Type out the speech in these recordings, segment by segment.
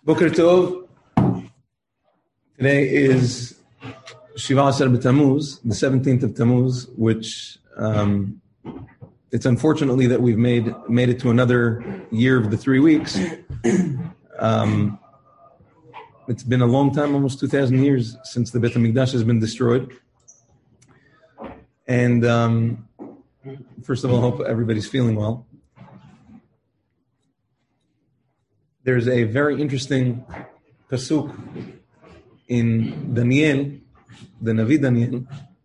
Boker Tov. Today is Shiva Asar B'Tammuz, the 17th of Tammuz, which it's unfortunately that we've made it to another year of the 3 weeks. It's been a long time, almost 2,000 years, since the Beit HaMikdash has been destroyed. And first of all, I hope everybody's feeling well. There's a very interesting pasuk in Daniel, the Navi Daniel.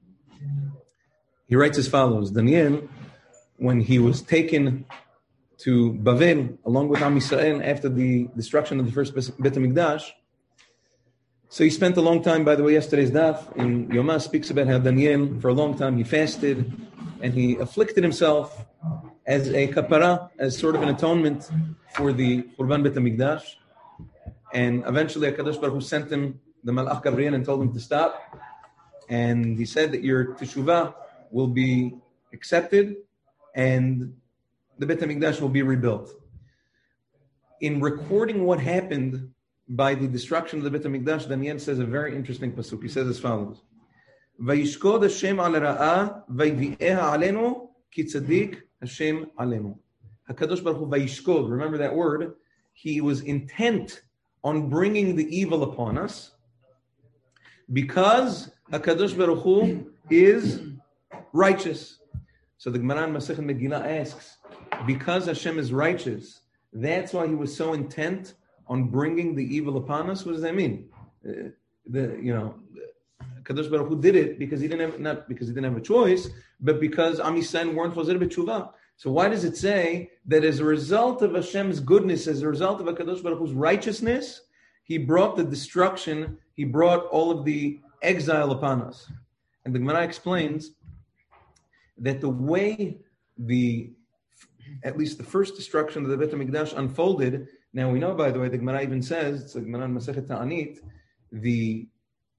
He writes as follows: Daniel, when he was taken to Bavel along with Am Yisrael after the destruction of the first Beit HaMikdash, so he spent a long time. By the way, yesterday's daf in Yomah speaks about how Daniel, for a long time, he fasted and he afflicted himself as a kapara, as sort of an atonement for the Churban Beit HaMikdash. And eventually HaKadosh Baruch Hu sent him the Malach Gabriel and told him to stop. And he said that your teshuvah will be accepted and the Beit HaMikdash will be rebuilt. In recording what happened by the destruction of the Beit HaMikdash, Daniel says a very interesting pasuk. He says as follows: Vayishkod Hashem al ra'ah vayvi'eha alenu ki tzadik Hashem alenu. HaKadosh Baruch Hu vayishkod. Remember that word. He was intent on bringing the evil upon us because HaKadosh Baruch Hu is righteous. So the Gemara in Masechet Megillah asks, because Hashem is righteous, that's why he was so intent on bringing the evil upon us? What does that mean? Kadosh Baruch Hu did it because he didn't have, not because he didn't have a choice, but because Am Yisrael weren't Chozer B'Tshuvah. So why does it say that as a result of Hashem's goodness, as a result of HaKadosh Baruch Hu's righteousness, he brought the destruction, he brought all of the exile upon us? And the Gemara explains that the way at least the first destruction of the Beit HaMikdash unfolded. Now we know, by the way, the Gemara even says, it's the Gemara in Masechet Ta'anit, the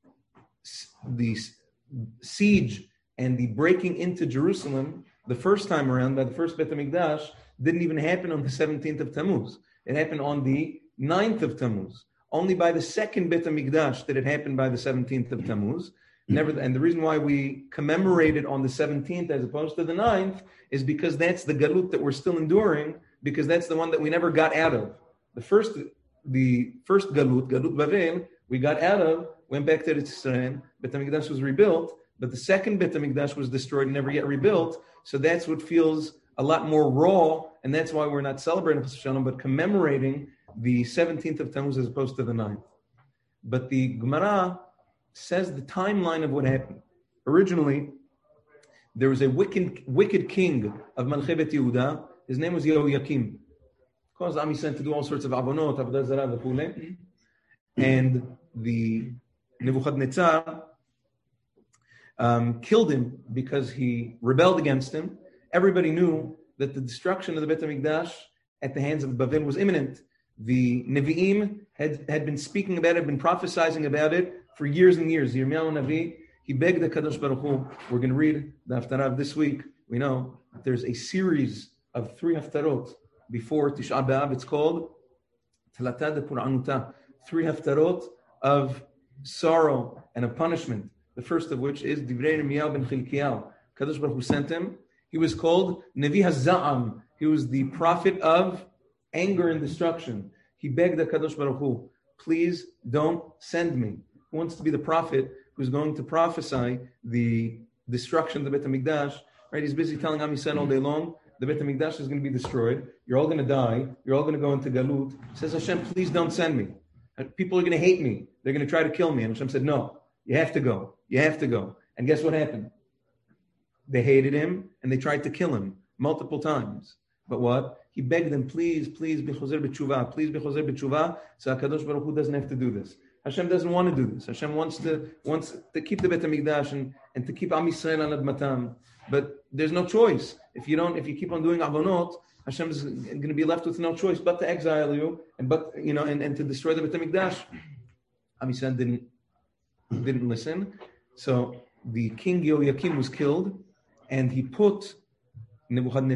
siege and the breaking into Jerusalem the first time around by the first Beit HaMikdash didn't even happen on the 17th of Tammuz. It happened on the 9th of Tammuz. Only by the second Beit HaMikdash did it happen by the 17th of Tammuz. And the reason why we commemorate it on the 17th as opposed to the 9th is because that's the galut that we're still enduring, because that's the one that we never got out of. The first galut Bavel, we got out of, went back to Israel, Beit HaMikdash was rebuilt, but the second Beit HaMikdash was destroyed and never yet rebuilt. So that's what feels a lot more raw, and that's why we're not celebrating Chas V'Shalom, but commemorating the 17th of Tammuz as opposed to the 9th. But the Gemara says the timeline of what happened. Originally, there was a wicked king of Malchei Beit Yehuda. His name was Yehoyakim. Caused Am Yisrael to do all sorts of avonot, avodah zarah, v'chulei. And the Nebuchadnezzar killed him because he rebelled against him. Everybody knew that the destruction of the Beit HaMikdash at the hands of Bavel was imminent. The Nevi'im had been speaking about it, been prophesizing about it for years and years. Yirmiyahu Navi, he begged the Kadosh Baruch Hu. We're going to read the Haftarah of this week. We know that there's a series of 3 Haftarot before Tisha B'Av. It's called Tlatah de Puranuta. 3 Haftarot of sorrow and of punishment. The first of which is Divrei Yirmiyahu ben Chilkiyahu. Kadosh Baruch Hu sent him. He was called Nevi HaZa'am. He was the prophet of anger and destruction. He begged the Kadosh Baruch Hu, please don't send me. Who wants to be the prophet who's going to prophesy the destruction of the Beit HaMikdash? Right? He's busy telling Am Yisrael all day long, the Beit HaMikdash is going to be destroyed. You're all going to die. You're all going to go into Galut. Says Hashem, please don't send me. People are going to hate me. They're going to try to kill me. And Hashem said, no, you have to go. You have to go. And guess what happened? They hated him and they tried to kill him multiple times. But what? He begged them, please, be chozer b'tshuvah, please be chozer b'tshuvah. So HaKadosh Baruch Hu doesn't have to do this. Hashem doesn't want to do this. Hashem wants to keep the Beit HaMikdash and to keep Am Yisrael on Admatam. But there's no choice. If you keep on doing avonot, Hashem is going to be left with no choice but to exile you and to destroy the Beit HaMikdash. Am Yisrael didn't listen. So the king Yehoyakim was killed, and he put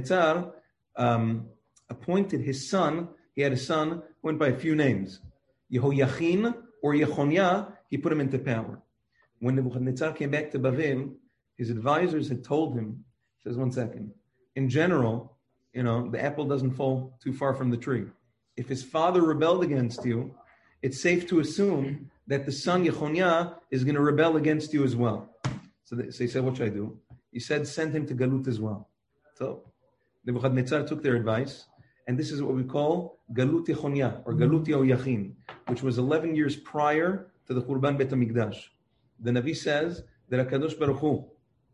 Nebuchadnezzar appointed his son. He had a son who went by a few names. Yehoiachin or Yechonia, he put him into power. When Nebuchadnezzar came back to Bavel, his advisors had told him, says, one second, in general, the apple doesn't fall too far from the tree. If his father rebelled against you, it's safe to assume that the son Yechonia is going to rebel against you as well. So he said, what should I do? He said, send him to Galut as well. So Nebuchadnezzar took their advice, and this is what we call Galut Yechonia, or Galut Yehoiachin, which was 11 years prior to the Churban Bet HaMikdash. The Navi says that HaKadosh Baruch Hu,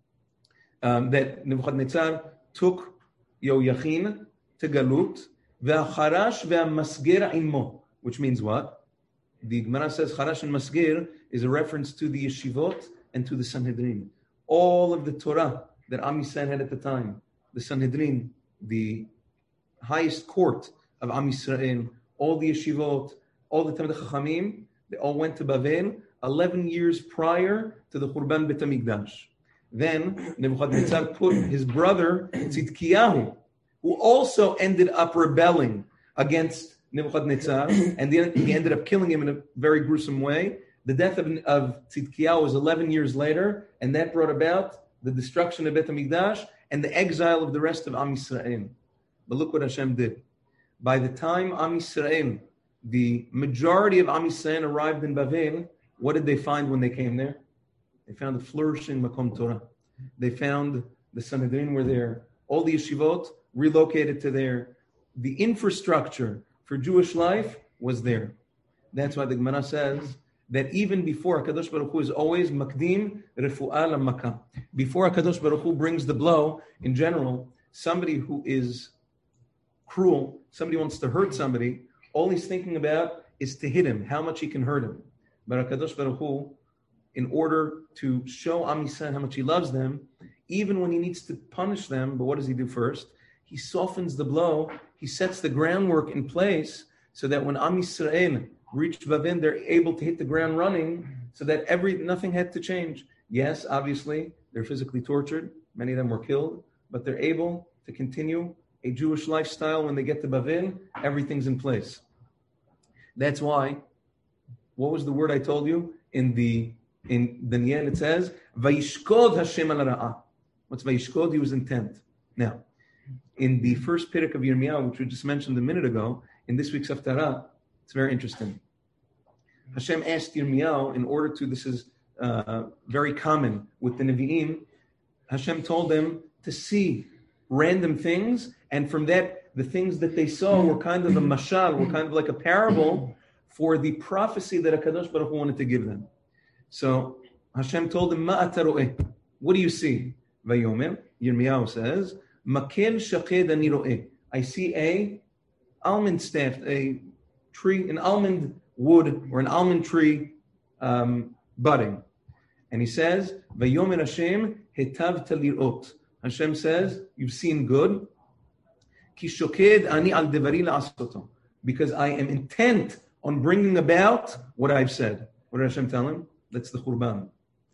that Nebuchadnezzar took Yehoiachin to Galut, ve'acharash ve'amasger imo, which means what? The Gemara says Charash and Masger is a reference to the Yeshivot and to the Sanhedrin. All of the Torah that Am Yisrael had at the time, the Sanhedrin, the highest court of Am Yisrael, all the Yeshivot, all the Talmidei Chachamim, they all went to Bavel 11 years prior to the Churban Bet HaMikdash. Then Nebuchadnezzar put his brother Tzidkiyahu, who also ended up rebelling against Nebuchadnezzar, and he ended up killing him in a very gruesome way. The death of Tzidkiyahu was 11 years later, and that brought about the destruction of Bet HaMikdash and the exile of the rest of Am Yisrael. But look what Hashem did. By the time Am Yisrael, the majority of Am Yisrael arrived in Bavel, what did they find when they came there? They found a flourishing Makom Torah. They found the Sanhedrin were there. All the yeshivot relocated to there. The infrastructure for Jewish life was there. That's why the Gemara says that even before HaKadosh Baruch Hu is always makdim refu'ah l'makah. Before HaKadosh Baruch Hu brings the blow, in general, somebody who is cruel, somebody wants to hurt somebody, all he's thinking about is to hit him, how much he can hurt him. But HaKadosh Baruch Hu, in order to show Am Yisrael how much he loves them, even when he needs to punish them, but what does he do first? He softens the blow. He sets the groundwork in place so that when Am Yisrael reached Bavel, they're able to hit the ground running so that nothing had to change. Yes, obviously, they're physically tortured. Many of them were killed, but they're able to continue a Jewish lifestyle. When they get to Bavel, everything's in place. That's why, what was the word I told you? In Daniel, it says, Vayishkod Hashem al ra'ah. What's Vayishkod? He was intent. Now, in the first Perek of Yirmiyahu, which we just mentioned a minute ago, in this week's Haftarah, it's very interesting. Hashem asked Yirmiyahu, in order to, this is very common with the Nevi'im, Hashem told them to see random things, and from that, the things that they saw were kind of a mashal, were kind of like a parable for the prophecy that HaKadosh Baruch Hu wanted to give them. So Hashem told him, Ma ata ro'eh? What do you see? Vayomer, Yirmiyahu says, Makel shaked ani ro'eh. I see a almond staff, a tree, an almond wood or an almond tree budding. And he says, Vayomer Hashem hetavta lirot. Hashem says, you've seen good. Ki shoked ani al devari la'asoto. Because I am intent on bringing about what I've said. What did Hashem tell him? That's the Churban.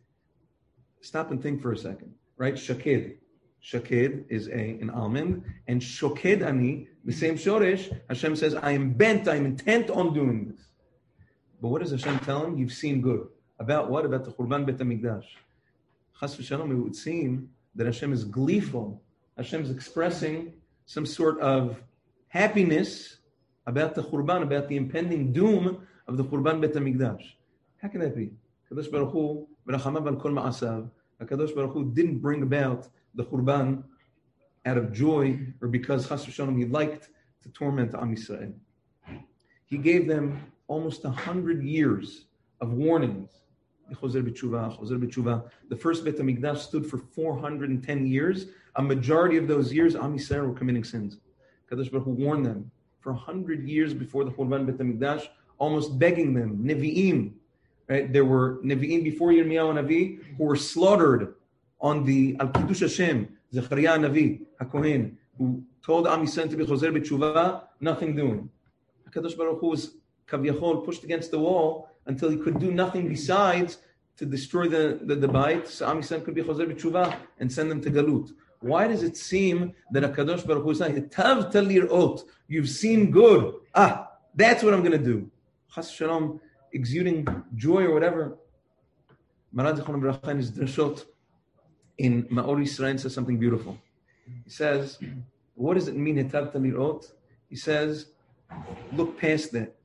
Stop and think for a second, right? Shaked. Shaked is an almond, and Shoked Ani, the same Shoresh, Hashem says, I am intent on doing this. But what does Hashem tell him? You've seen good. About what? About the Churban Bet HaMikdash. Chas v'shalom, it would seem that Hashem is gleeful. Hashem is expressing some sort of happiness about the Churban, about the impending doom of the Churban Bet HaMikdash. How can that be? HaKadosh Baruch Hu, v'rachamav al kol ma'asav, HaKadosh Baruch Hu didn't bring about the Churban out of joy or because Chas v'shalom he liked to torment Am Yisrael. He gave them almost 100 years of warnings. The first Bet HaMikdash stood for 410 years. A majority of those years, Am Yisrael were committing sins. HaKadosh Baruch Hu warned them for 100 years before the Churban Bet HaMikdash, almost begging them, Nevi'im. Right? There were Nevi'im before Yirmiyahu Navi who were slaughtered on the Al-Kiddush Hashem, Zechariah Navi, HaKohen, who told Am Yisrael to be Choser B'Tshuva, nothing doing. HaKadosh Baruch Hu was Kaviyachol pushed against the wall until he could do nothing besides to destroy the Bait, so Am Yisrael could be Choser B'Tshuva and send them to Galut. Why does it seem that HaKadosh Baruch Hu is saying, Tav talirot, you've seen good. That's what I'm going to do. chas shalom, exuding joy or whatever. Maran Zichron Bracha in his drashot in Ma'or Yisrael says something beautiful. He says, what does it mean, Hitavta lirot? He says, look past that.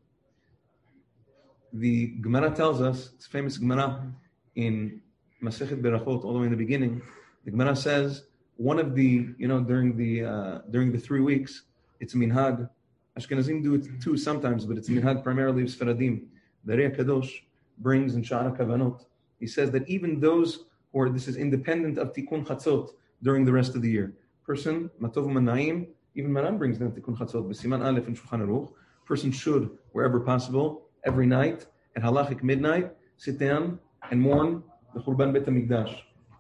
The Gemara tells us, it's a famous Gemara in Masechet Berachot, all the way in the beginning. The Gemara says, one of the, during the 3 weeks, it's minhag. Ashkenazim do it too sometimes, but it's minhag primarily of Sfaradim. The Rei HaKadosh brings in Sha'ar HaKavanot. He says that even those who are, this is independent of Tikkun Chatzot during the rest of the year. Person, Matov Manaim, even Maran brings down Tikkun Chatzot, B'Siman Aleph and Shulchan Aruch. Person should, wherever possible, every night, at halachic midnight, sit down and mourn the Churban Bet HaMikdash.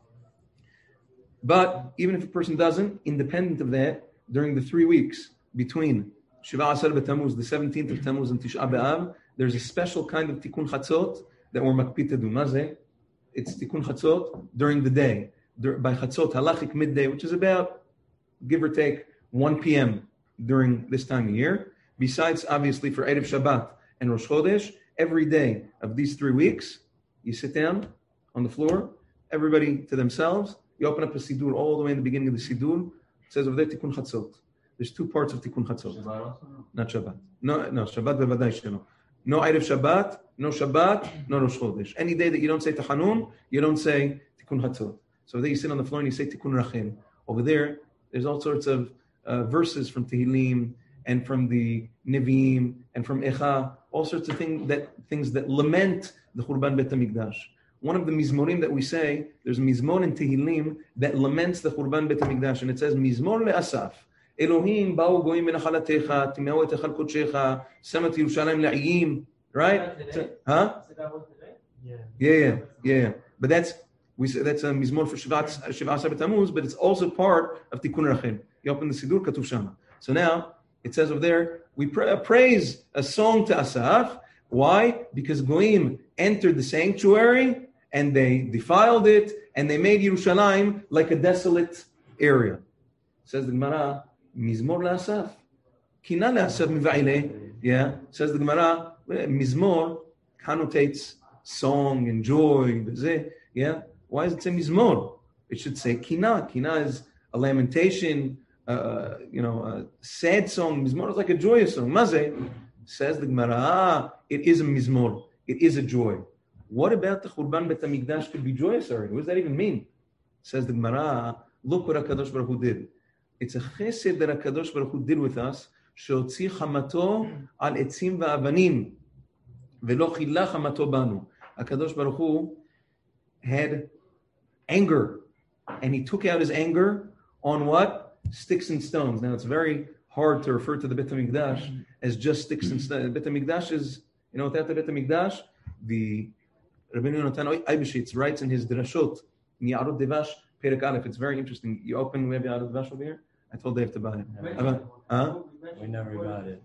But even if a person doesn't, independent of that, during the 3 weeks between Shiva Asar B'Tammuz, the 17th of Tammuz, and Tisha B'Av, there's a special kind of Tikkun Chatzot that we're makpid to do. Mazeh? It's Tikkun Chatzot during the day. By Chatzot, halachic midday, which is about, give or take, 1 p.m. during this time of year. Besides, obviously, for Erev Shabbat and Rosh Chodesh, every day of these 3 weeks, you sit down on the floor, everybody to themselves, you open up a Siddur all the way in the beginning of the Siddur. It says over there, Tikkun Chatzot. There's 2 parts of Tikkun Chatzot. Not Shabbat. No, Shabbat bevadai shelo. No Erev Shabbat, no Shabbat, no Rosh Chodesh. Any day that you don't say Tachanun, you don't say Tikkun Chatzot. So there you sit on the floor and you say Tikkun Rachel. Over there, there's all sorts of verses from Tehillim and from the Nevi'im and from Echa, all sorts of things that lament the Churban Bet HaMikdash. One of the Mizmorim that we say, there's a Mizmor in Tehillim that laments the Churban Bet HaMikdash, and it says, Mizmor le'asaf. Elohim ba'u goyim benachalatecha, timeu et echal kodshecha, semat Yerushalayim la'iyim. Right? Huh? Yeah. But that's a Mizmor for Shiva Asar B'Tammuz, but it's also part of Tikkun Rachel. You open the Siddur, Katuv Shama. So now, it says over there, we praise a song to Asaf. Why? Because Goyim entered the sanctuary and they defiled it and they made Yerushalayim like a desolate area. Says the Gemara, Mizmor la'asaf. Kina la'asaf miva'ile. Yeah. Says the Gemara, Mizmor connotates song and joy. Yeah. Why does it say Mizmor? It should say Kina. Kina is a lamentation, a sad song. Mizmor is like a joyous song. Mazeh. Says the Gemara, it is a Mizmor. It is a joy. What about the Churban Bet HaMikdash could be joyous already? What does that even mean? Says the Gemara, look what HaKadosh Baruch Hu did. It's a chesed that HaKadosh Baruch Hu did with us, she'otzi chamato al etzim va'avanim, ve'lo chila chamato banu. HaKadosh Baruch Hu had anger, and he took out his anger on what? Sticks and stones. Now, it's very hard to refer to the Bet HaMikdash as just sticks and stones. Bet HaMikdash is, without the Bet HaMikdash, the Rabbeinu Natan Eibeshitz writes in his drashot, in Ya'arot Devash, Perek Aleph. It's very interesting. You open, we have Ya'arot Devash over here? I told Dave to buy it. We never got it.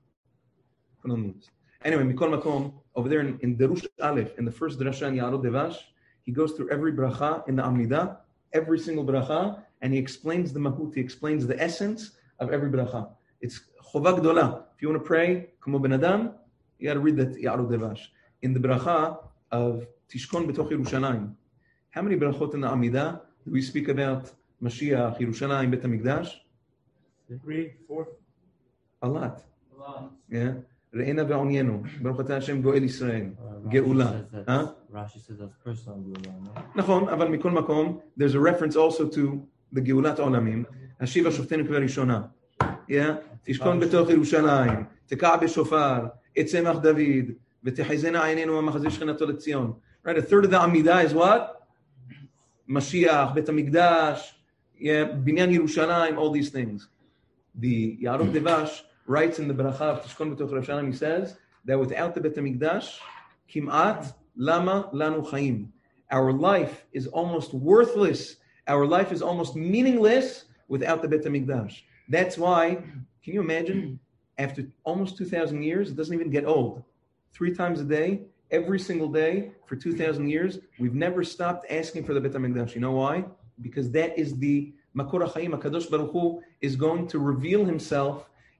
Anyway, Mikol Makom, over there in Derush Aleph, in the first drasha in Ya'arot Devash, he goes through every bracha in the Amidah, every single bracha, and he explains the mahut, he explains the essence of every bracha. It's chova gdola. If you want to pray, Kamo Ben Adam, you got to read that Ya'arot Devash. In the bracha of Tishkon B'toch Yerushalayim, how many brachot in the Amidah do we speak about Mashiach, Yerushalayim, Bet HaMikdash? 3, 4. A lot. Yeah. Re'ena ve'onyenu. Baruch atah Hashem go'el Yisrael. Geula. Rashi says that's personal Geula, no? Nachon, aval mikol makom, there's a reference also to the Geulat Olamim. Hashiva shoftenu k'verishona. Yeah. Tishkon b'toch Yerushalayim. Teka' b'shofar. Etzemach David. V'techizena einenu ha'machazeh shechinato le'tzion. Right. A third of the Amidah is what? Mashiach, Bet HaMikdash, Binyan Yerushalayim, all these things. The Ya'arot Devash writes in the Bracha of Tishkon B'toch Yerushalayim, he says that without the Bet HaMikdash, Kim'at Lama Lanu Chaim. Our life is almost worthless. Our life is almost meaningless without the Bet HaMikdash. That's why, can you imagine, after almost 2,000 years, it doesn't even get old. 3 times a day, every single day for 2,000 years, we've never stopped asking for the Bet HaMikdash. You know why? Because that is the Makor HaChaim. HaKadosh Baruch Hu is going to reveal himself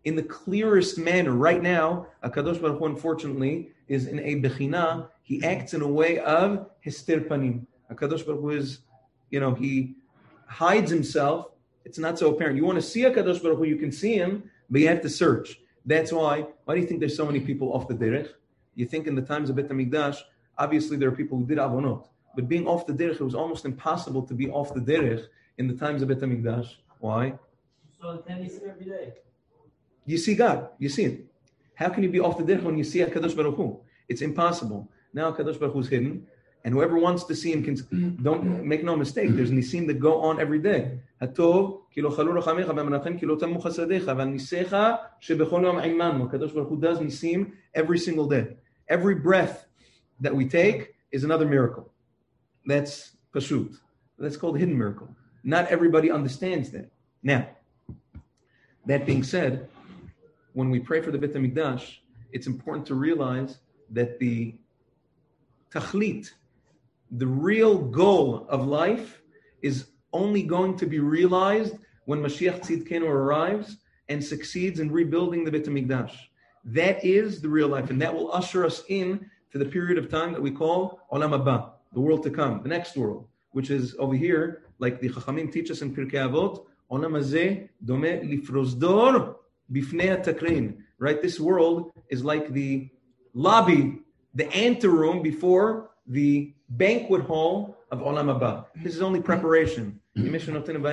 in the clearest manner. Right now, HaKadosh Baruch Hu, unfortunately, is in a bechina. He acts in a way of hester panim. HaKadosh Baruch Hu is, he hides himself. It's not so apparent. You want to see HaKadosh Baruch Hu, you can see him, but you have to search. That's why do you think there's so many people off the derech? You think in the times of Bet HaMikdash, obviously there are people who did avonot, but being off the derech, it was almost impossible to be off the derech in the times of Bet HaMikdash. Why? So the Nisim every day. You see God, you see Him. How can you be off the derech when you see HaKadosh Baruch Hu? It's impossible. Now HaKadosh Baruch Hu is hidden, and whoever wants to see Him can. Don't make no mistake. There's nisim that go on every day. Hatov ki lo chalu rachamecha v'menachem ki lo tamu chasadecha v'nisecha shebechol yom imanu. HaKadosh Baruch Hu does nisim every single day. Every breath that we take is another miracle. That's pashut. That's called hidden miracle. Not everybody understands that. Now, that being said, when we pray for the Bet HaMikdash, it's important to realize that the tachlit, the real goal of life, is only going to be realized when Mashiach Tzidkenu arrives and succeeds in rebuilding the Bet HaMikdash. That is the real life, and that will usher us in to the period of time that we call Olam Haba, the world to come, the next world, which is over here, like the Chachamim teach us in Pirkei Avot, Olam Hazeh Domeh Lifrozdor Bifnei HaTakrin. Right? This world is like the lobby, the anteroom before the banquet hall of Olam Haba. This is only preparation. We hear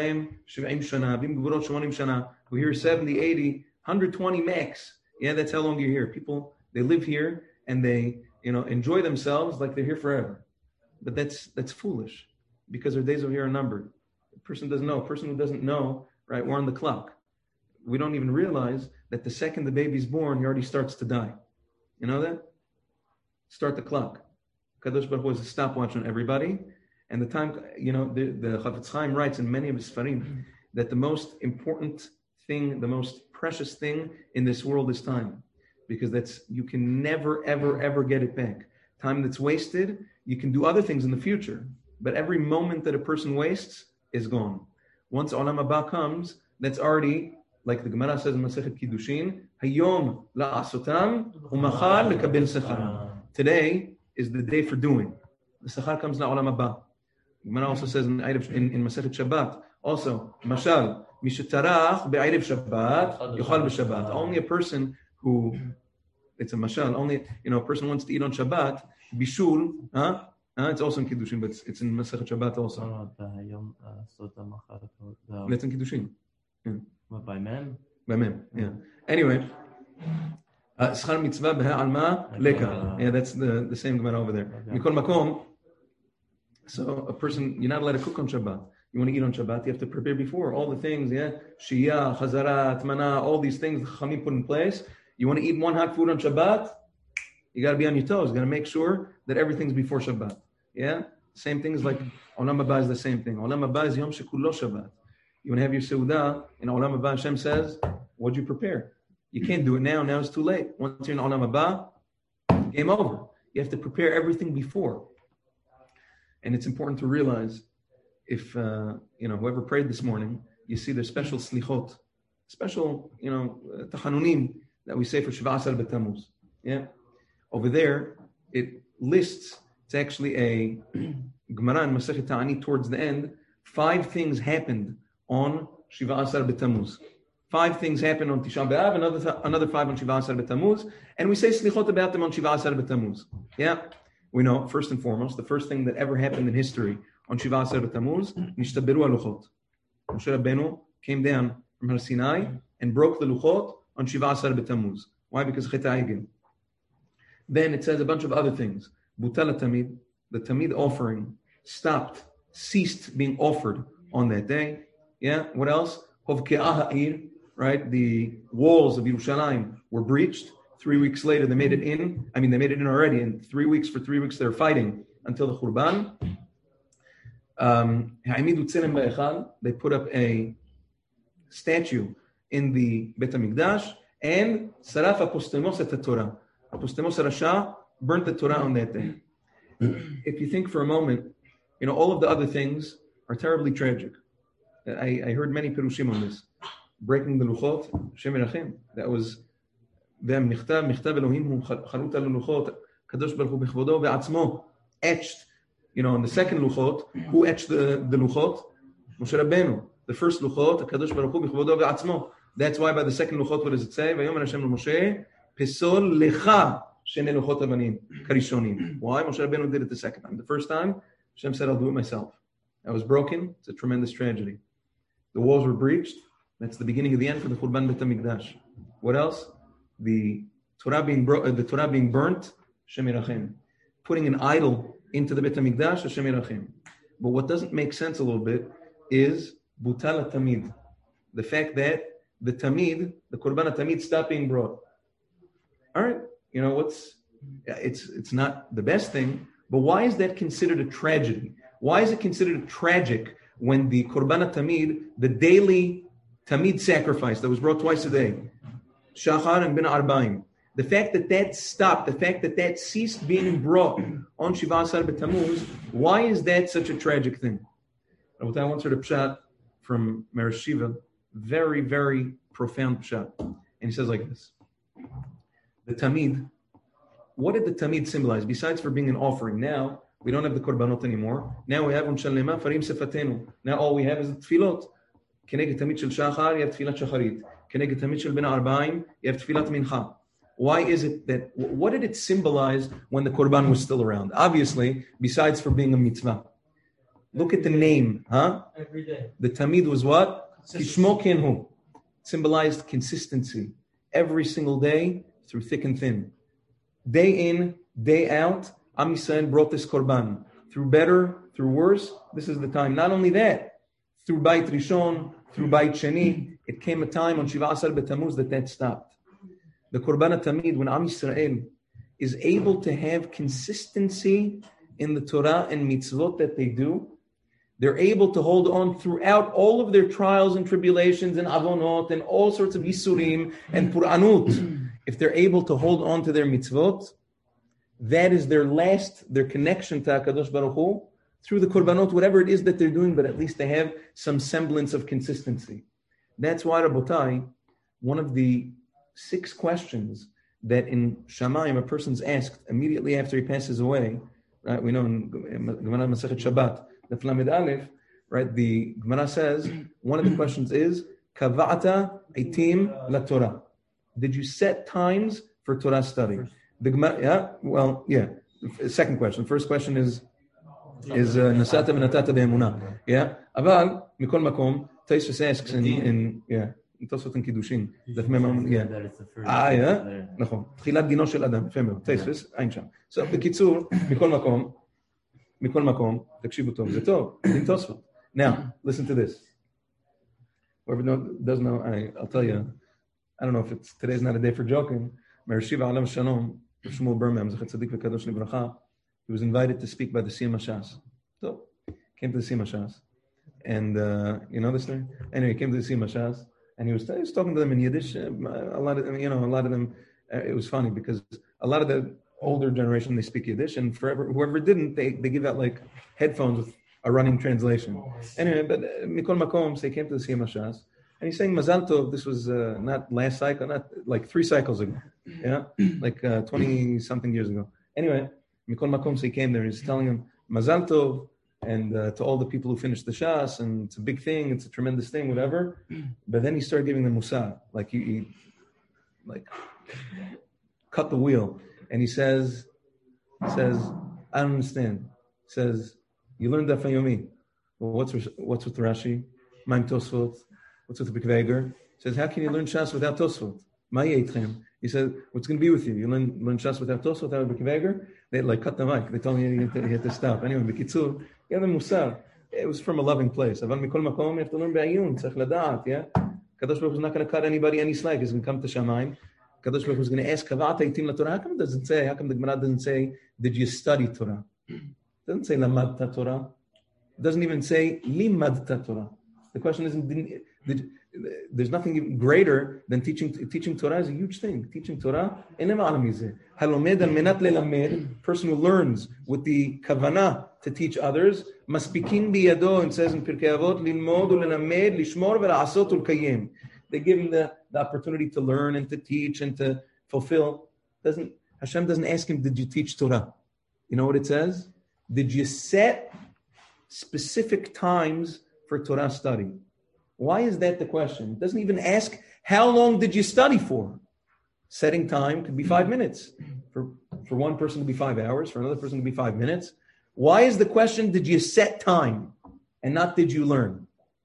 70, 80, 120 max. Yeah, that's how long you're here. People, they live here and they, enjoy themselves like they're here forever. But that's foolish, because their days over here are numbered. A person doesn't know. A person who doesn't know, right, we're on the clock. We don't even realize that the second the baby's born, he already starts to die. You know that? Start the clock. Kadosh Baruch Hu is a stopwatch on everybody. And the time, the Chafetz Chaim writes in many of his Sfarim that the most important thing, the most precious thing in this world is time. Because you can never, ever, ever get it back. Time that's wasted, you can do other things in the future. But every moment that a person wastes is gone. Once Olam Haba comes, that's already, like the Gemara says in Masechet Kiddushin, Hayom la'asotam u'machar lekabel sechar. Today is the day for doing. The sechar comes na Olam Haba. The Gemara also says in Masechet Shabbat, also, Mashal, mishetarach be'erev Shabbat, yochal b'Shabbat. Only a person who, it's a mashal, only, a person wants to eat on Shabbat, bishul, it's also in Kiddushin, but it's in Masechet Shabbat also. That's in Kiddushin. Yeah. By Mem? By Mem, yeah. Anyway, Schar mitzvah b'ha alma leka. Yeah, that's the same Gemara over there. Mikol makom. So a person, you're not allowed to cook on Shabbat. You want to eat on Shabbat, you have to prepare before. All the things, yeah? Shiyah, Chazara, Tmana, all these things the Chachamim put in place. You want to eat one hot food on Shabbat, you got to be on your toes. You got to make sure that everything's before Shabbat. Yeah? Same things like Olam Haba is the same thing. Olam Haba is Yom Shekulo Shabbat. You want to have your Seudah, in Olam Haba, Hashem says, what'd you prepare? You can't do it now. Now it's too late. Once you're in Olam Haba, game over. You have to prepare everything before. And it's important to realize, if, whoever prayed this morning, you see there's special slichot, special, tachanunim that we say for Shiva Asar B'Tammuz. Yeah? Over there, it lists, it's actually a Gemara in Masechet Ta'anit towards the end, 5 things happened on Shiva Asar B'Tammuz. 5 things happened on Tisha B'Av, another 5 on Shiva Asar B'Tammuz, and we say slichot about them on Shiva Asar B'Tammuz. Yeah? We know, first and foremost, the first thing that ever happened in history on Shiva Asar B'Tammuz, Nishtaberu HaLuchot. Moshe Rabbeinu came down from Har Sinai and broke the Luchot on Shiva Asar B'Tammuz. Why? Because Chet HaEgel. Then it says a bunch of other things. Butal HaTamid, the Tamid offering, ceased being offered on that day. Yeah, what else? Hovke'ah Ha'ir, right? The walls of Yerushalayim were breached. 3 weeks later, they made it in. They made it in already. And 3 weeks, for 3 weeks, they're fighting until the Khurban. They put up a statue in the Bet HaMikdash, and Saraf Apostemos et Torah. Apostemos Rasha burnt the Torah on that day. If you think for a moment, all of the other things are terribly tragic. I heard many Perushim on this. breaking the luchot, Hashem Yerachim. That was them. Michtav Elohim hu chalut al luchot. Kadosh Baruch Hu b'chvodo ve'atzmo etched. On the second luchot, who etched the luchot? Moshe Rabbeinu. The first luchot, Kadosh Baruch Hu b'chvodo ve'atzmo. That's why by the second luchot, what does it say? Vayomer Hashem Moshe, pesol lecha shene luchot avanim karishonim. Why? Moshe Rabbeinu did it the second time. The first time, Hashem said, I'll do it myself. I was broken. It's a tremendous tragedy. The walls were breached. That's the beginning of the end for the Churban Bet HaMikdash. What else? The Torah being burnt, Hashem Yerachim. Putting an idol into the Bet HaMikdash, Hashem Yerachim. But what doesn't make sense a little bit is Butal HaTamid. The fact that the Tamid, the Korban HaTamid, stopped being brought. All right, it's not the best thing, but why is that considered a tragedy? Why is it considered tragic when the Korban HaTamid, the daily Tamid sacrifice that was brought twice a day, Shachar and Bin Arbaim, the fact that stopped, the fact that ceased being brought on Shiva Asar B'Tammuz, why is that such a tragic thing? I once heard a pshat from Meresh Shiva, very, very profound pshat. And he says like this. The Tamid, what did the Tamid symbolize? Besides for being an offering, now we don't have the Korbanot anymore. Now we have Unshalema Farim Sefatenu. Now all we have is the Tfilot. Keneged Tamid Shel Shachar, you have Tfilat Shacharit. Keneged Tamid Shel Ben Arbaim, you have Tfilat Mincha. Why is it that, what did it symbolize when the Korban was still around? Obviously, besides for being a mitzvah. Look at the name, huh? Every day. The Tamid was what? Kishmo Kenhu. Symbolized consistency. Every single day, through thick and thin. Day in, day out, Am Yisrael brought this Korban. Through better, through worse, this is the time. Not only that, through Beit Rishon, through Beit Sheni, it came a time on Shiva Asar B'Tammuz that stopped. The Korban HaTamid, when Am Yisrael is able to have consistency in the Torah and mitzvot that they do, they're able to hold on throughout all of their trials and tribulations and avonot and all sorts of yisurim and puranut. If they're able to hold on to their mitzvot, that is their connection to HaKadosh Baruch Hu through the korbanot, whatever it is that they're doing, but at least they have some semblance of consistency. That's why, Rabotai, one of the 6 questions that in Shamayim a person's asked immediately after he passes away, right? We know in Gemara Masechet Shabbat, the Lamed Aleph, right? The Gemara says one of the questions is Kava'ata Eitim La Torah. Did you set times for Torah study? The Gemara, The second question. The first question is Nasata v'natata be'emunah. Yeah. Aval mikol makom Tosfos asks in Tosfot and Kiddushin. נכון. תחילת דינו של אדם. יפה מאוד. Tosfos, אין שם. So, בקיצור, מכל מקום, תקשיבו טוב, זה טוב, דין תוספות. Now, listen to this. Whoever doesn't know, I'll tell you, I don't know if today's not a day for joking. Meresh Shiva Alav Shalom, Shmuel Birnbaum, Zechet Tzadik v'Kadosh Livracha, he was invited to speak by the Siyam HaShas. So, came to the Siyam HaShas. And, you know this thing? Anyway, he came to the Siyam HaShas, and he was talking to them in Yiddish. A lot of them, it was funny because a lot of the older generation, they speak Yiddish, and whoever didn't, they give out like headphones with a running translation. Anyway, but Mikol Makom, so he came to the Siyam HaShas, and he's saying Mazal Tov. This was not last cycle, not like 3 cycles ago, like 20-something years ago. Anyway, Mikol Makom, so he came there, and he's telling him Mazal Tov, and to all the people who finished the Shas, and it's a big thing, it's a tremendous thing, whatever. But then he started giving them Musar, like he cut the wheel. And he says, I don't understand. He says, you learned Daf Yomi. Well, what's with Rashi? Maim Tosfot. What's with the Bikveger? He says, how can you learn Shas without Tosfot? Ma yeitchem. He said, what's going to be with you? You learn Shas without Tosfot, without Bikveger? They cut the mic. They told me you had to stop. Anyway, B'kitzur, yeah, the Musar. It was from a loving place. Aval mikol makom, you have to learn B'ayun, tzach lada'at, yeah? Kadosh Baruch Hu is not going to cut anybody any slack. He's going to come to Shamayim. Kadosh Baruch Hu is going to ask, Kava'ata Eitim La Torah. How come the Gemara doesn't say, did you study Torah? It doesn't say Lamadta Torah. It doesn't even say Limadta Torah. The question isn't, there's nothing even greater than teaching Torah is a huge thing. Teaching Torah, Halomed al menat lelamed, person who learns with the kavanah to teach others, maspikin biyado, it says in Pirkei Avot, lilmod ulelamed, lishmor ve'la'asot ulkayem. They give him the opportunity to learn and to teach and to fulfill. Hashem doesn't ask him, did you teach Torah? You know what it says? Did you set specific times for Torah study? Why is that the question? It doesn't even ask, how long did you study for? Setting time could be 5 minutes. For one person to be 5 hours, for another person to be 5 minutes. Why is the question, did you set time? And not did you learn?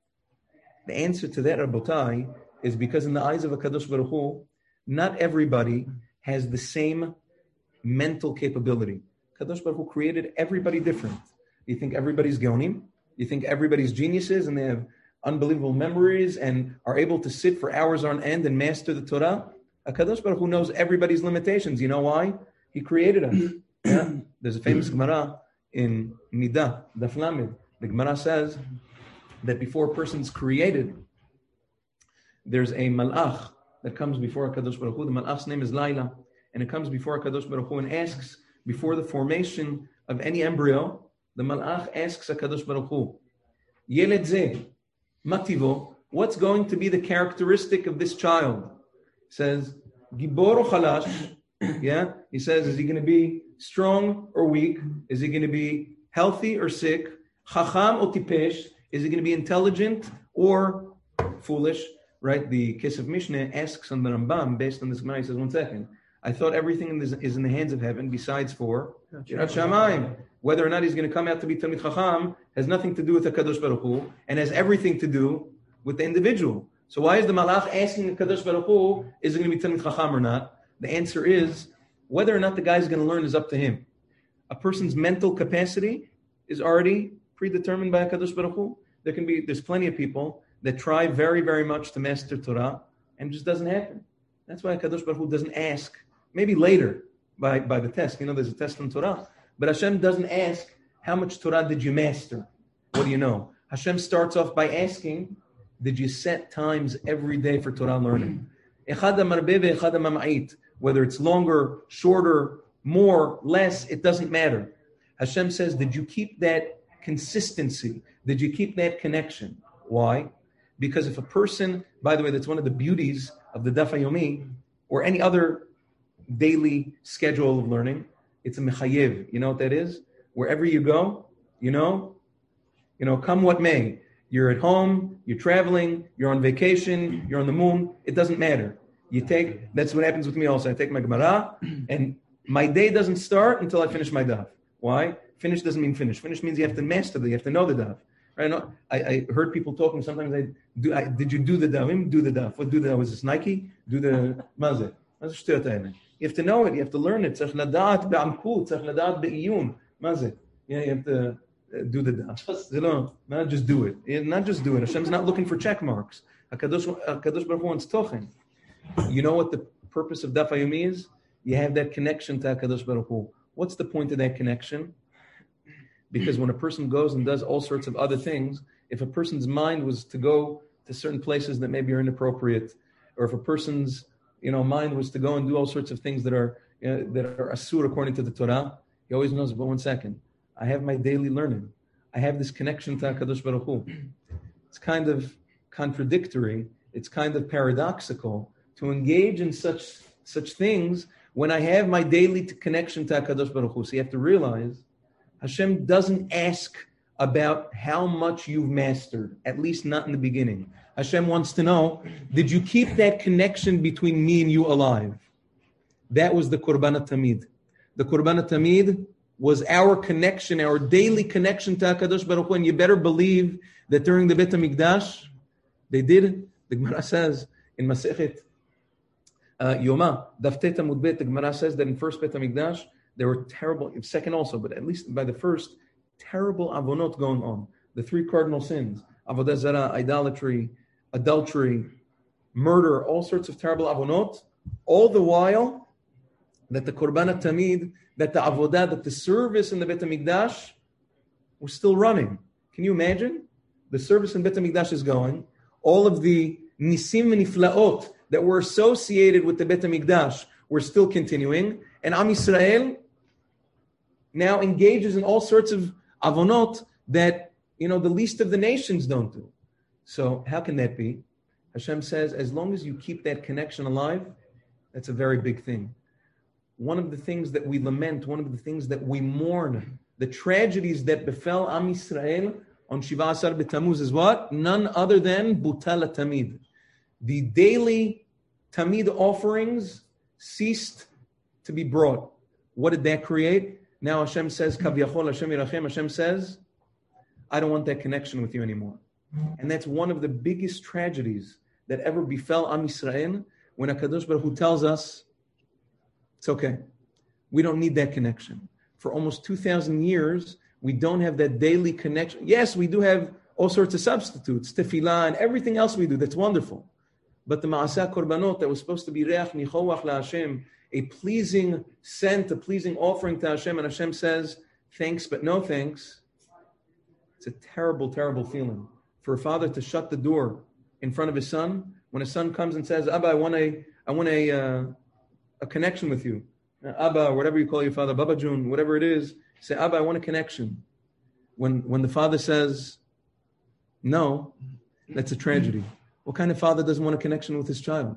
The answer to that, Rabotai, is because in the eyes of HaKadosh Baruch Hu, not everybody has the same mental capability. Kadosh Baruch Hu created everybody different. You think everybody's Geonim? You think everybody's geniuses and they have unbelievable memories and are able to sit for hours on end and master the Torah? HaKadosh Baruch Hu knows everybody's limitations. You know why? He created us. Yeah? There's a famous Gemara in Midah, Daf Lamed. The Gemara says that before a person's created, there's a malach that comes before HaKadosh Baruch Hu. The malach's name is Laila. And it comes before HaKadosh Baruch Hu and asks, before the formation of any embryo, the malach asks HaKadosh Baruch Hu, Yeled zeh, mativo, what's going to be the characteristic of this child? He says, Gibor or chalash, yeah? He says, is he going to be strong or weak? Is he going to be healthy or sick? Chacham or tipesh? Is he going to be intelligent or foolish? Right? The Kesef Mishneh asks on the Rambam, based on this Gemara, he says, 1 second. I thought everything is in the hands of heaven besides for Yirat Shamayim. Whether or not he's going to come out to be Talmid Chacham has nothing to do with the Kadosh Baruch Hu and has everything to do with the individual. So why is the Malach asking the Kadosh Baruch Hu, is it going to be Talmid Chacham or not? The answer is, whether or not the guy's going to learn is up to him. A person's mental capacity is already predetermined by Kadosh Baruch Hu. There's plenty of people that try very, very much to master Torah and it just doesn't happen. That's why Kadosh Baruch Hu doesn't ask. Maybe later, by the test. There's a test on Torah. But Hashem doesn't ask, how much Torah did you master? What do you know? Hashem starts off by asking, did you set times every day for Torah learning? Whether it's longer, shorter, more, less, it doesn't matter. Hashem says, did you keep that consistency? Did you keep that connection? Why? Because if a person, by the way, that's one of the beauties of the Daf HaYomi, or any other daily schedule of learning, it's a mechayev. You know what that is? Wherever you go, come what may. You're at home, you're traveling, you're on vacation, you're on the moon, it doesn't matter. That's what happens with me also. I take my Gemara, and my day doesn't start until I finish my daf. Why? Finish doesn't mean finish. Finish means you have to master you have to know the daf. Right? I heard people talking, sometimes did you do the daf? Do the daf. What do the daf? Was this Nike? Do the mazeh. You have to know it. You have to learn it. You have to do the daf. Not just do it. Not just do it. Hashem's not looking for check marks. HaKadosh Baruch Hu wants tochen. You know what the purpose of Daf HaYomi is? You have that connection to HaKadosh Baruch Hu. What's the point of that connection? Because when a person goes and does all sorts of other things, if a person's mind was to go to certain places that maybe are inappropriate, or if a person's mind was to go and do all sorts of things that are asur according to the Torah, he always knows, but 1 second, I have my daily learning. I have this connection to HaKadosh Baruch Hu. It's kind of contradictory. It's kind of paradoxical to engage in such things when I have my daily connection to HaKadosh Baruch Hu. So you have to realize Hashem doesn't ask about how much you've mastered, at least not in the beginning. Hashem wants to know, did you keep that connection between me and you alive? That was the Korban HaTamid. The Korban HaTamid was our connection, our daily connection to HaKadosh Baruch Hu, and you better believe that during the Beit HaMikdash, they did. The Gemara says in Masechet Yoma, Daf Tet Amud Bet, the Gemara says that in first Beit HaMikdash, there were terrible, second also, but at least by the first, terrible avonot going on. The 3 cardinal sins, avodah zarah, idolatry, adultery, murder, all sorts of terrible avonot, all the while that the Korban HaTamid, that the avodah, that the service in the Beit HaMikdash was still running. Can you imagine? The service in Beit HaMikdash is going, all of the nisim and niflaot that were associated with the Beit HaMikdash were still continuing, and Am Yisrael now engages in all sorts of avonot that, the least of the nations don't do. So how can that be? Hashem says, as long as you keep that connection alive, that's a very big thing. One of the things that we lament, one of the things that we mourn, the tragedies that befell Am Yisrael on Shiva Asar B'Tammuz is what? None other than Butal Tamid. The daily Tamid offerings ceased to be brought. What did that create? Now Hashem says, Kavyachol Hashem Yirachem, Hashem says, I don't want that connection with you anymore. And that's one of the biggest tragedies that ever befell Am Yisrael, when HaKadosh Baruch Hu tells us, it's okay. We don't need that connection. For almost 2,000 years, we don't have that daily connection. Yes, we do have all sorts of substitutes, tefillah and everything else we do. That's wonderful. But the Ma'aseh Korbanot that was supposed to be Reach Nichoach LaHashem, a pleasing scent, a pleasing offering to Hashem, and Hashem says, thanks but no thanks. It's a terrible, terrible feeling for a father to shut the door in front of his son when his son comes and says, Abba, I want a connection with you. Abba, whatever you call your father, Baba Jun, whatever it is, say, Abba, I want a connection. When the father says no, that's a tragedy. What kind of father doesn't want a connection with his child?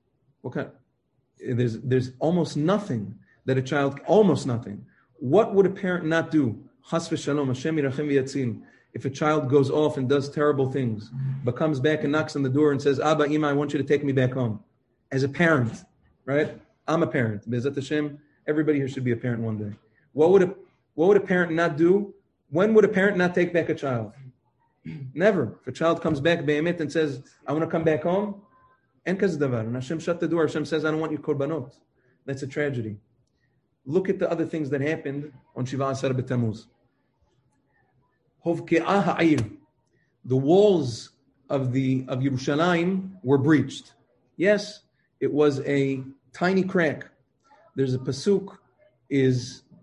There's almost nothing that a child, almost nothing. What would a parent not do? Chas v'shalom, Hashem yirachem v'yatzil. If a child goes off and does terrible things, but comes back and knocks on the door and says, Abba, Ima, I want you to take me back home. As a parent, right? I'm a parent. Be'ezat Hashem, everybody here should be a parent one day. What would a parent not do? When would a parent not take back a child? Never. If a child comes back be'emet and says, I want to come back home, en kaz davar. And Hashem shut the door. Hashem says, I don't want your korbanot. That's a tragedy. Look at the other things that happened on Shiva Asar B'Tammuz. Hovke'ah ha'ir. The walls of Yerushalayim were breached. Yes, it was a tiny crack. There's a pasuk in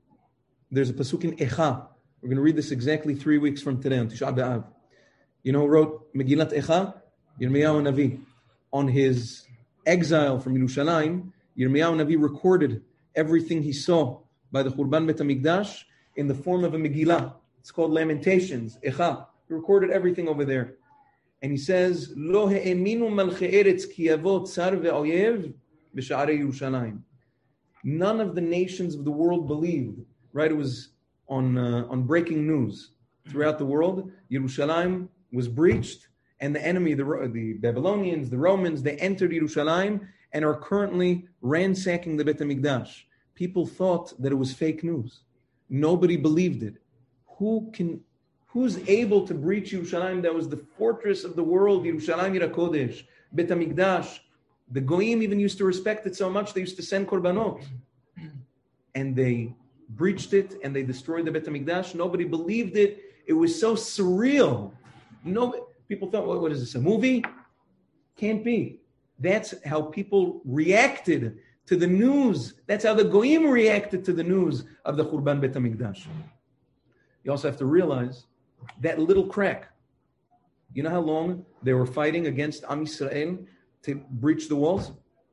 Echa. We're going to read this exactly 3 weeks from today on Tisha B'Av. You know who wrote Megillat Echa? Yirmiyahu Navi. On his exile from Yerushalayim, Yirmiyahu Navi recorded everything he saw by the Churban Bet HaMikdash in the form of a Megillah. It's called Lamentations, Echa. He recorded everything over there. And he says, Lo he'eminu malchei eretz ki yavo tsar ve'oyev b'sha'arei Yerushalayim. None of the nations of the world believed. Right? It was on breaking news throughout the world. Yerushalayim was breached, and the enemy, the Babylonians, the Romans, they entered Yerushalayim and are currently ransacking the Beit HaMikdash. People thought that it was fake news. Nobody believed it. Who's able to breach Yerushalayim? That was the fortress of the world, Yerushalayim Yir HaKodesh, Beit HaMikdash. The Goyim even used to respect it so much, they used to send korbanot. And they breached it, and they destroyed the Beit HaMikdash. Nobody believed it. It was so surreal. People thought, what is this, a movie? Can't be. That's how people reacted to the news. That's how the Goyim reacted to the news of the Churban Beit HaMikdash. You also have to realize that little crack. You know how long they were fighting against Am Yisrael to breach the walls?